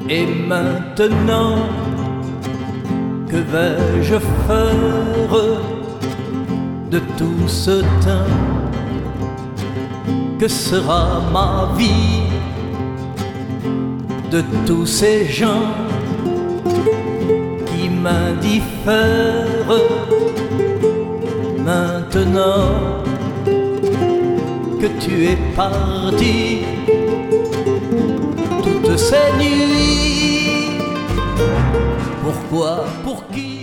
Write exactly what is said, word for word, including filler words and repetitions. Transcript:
Et maintenant, que vais-je faire de tout ce temps? Que sera ma vie de tous ces gens qui m'indiffèrent? Maintenant que tu es parti, toutes ces nuits, pourquoi, pour qui?